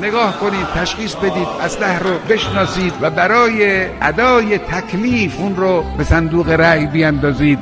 نگاه کنید، تشخیص بدید، اسلحه رو بشناسید و برای ادای تکلیف اون رو به صندوق رأی بیاندازید.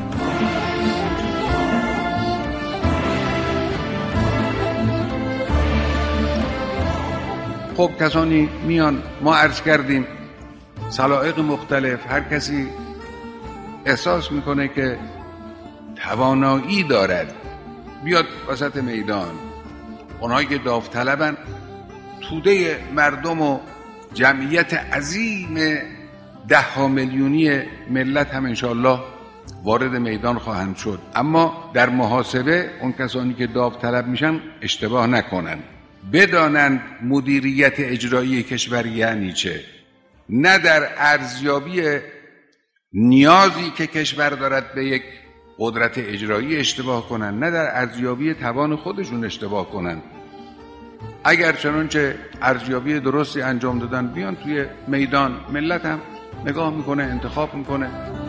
خب کسانی میان، ما عرض کردیم سلایق مختلف، هر کسی احساس میکنه که توانایی دارد بیاد وسط میدان. اونایی که داوطلبن، توده مردم و جمعیت عظیم 10 میلیونی ملت هم انشاءالله وارد میدان خواهند شد. اما در محاسبه اون کسانی که داوطلب میشن اشتباه نکنن، بدانند مدیریت اجرایی کشور یعنی چه. نه در ارزیابی نیازی که کشور دارد به یک قدرت اجرایی اشتباه کنن، نه در ارزیابی توان خودشون اشتباه کنن. اگر چنانچه ارزیابی درستی انجام دادن بیان توی میدان، ملت هم نگاه میکنه، انتخاب میکنه.